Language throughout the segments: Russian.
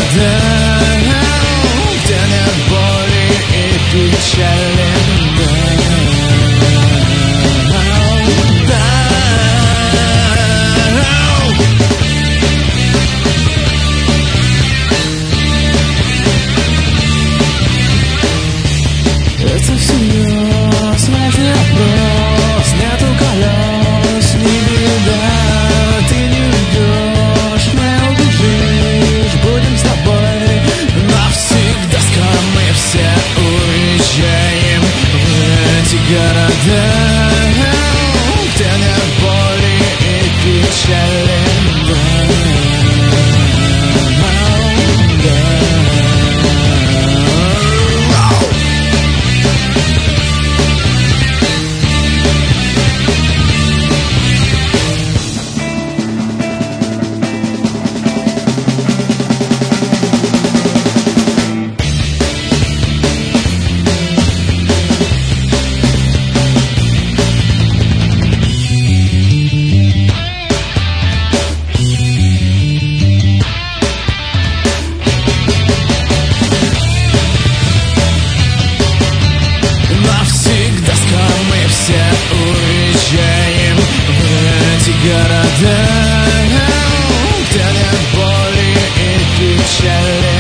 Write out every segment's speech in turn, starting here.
города, где нет боли и печали. Это всерьез, важный вопрос. Нету колес, не беда. Ты не уйдешь, не убежишь. Будем с тобой навсегда. Скоро мы все уезжаем в эти города, где нет боли и печали. Уезжаем в эти города, где нет боли и печали.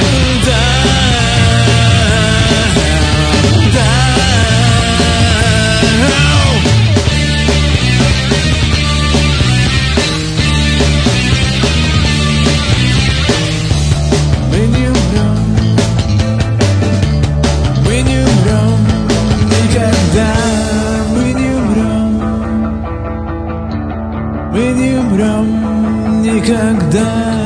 Мы не умрем, мы не умрем никогда. Мы не умрем никогда.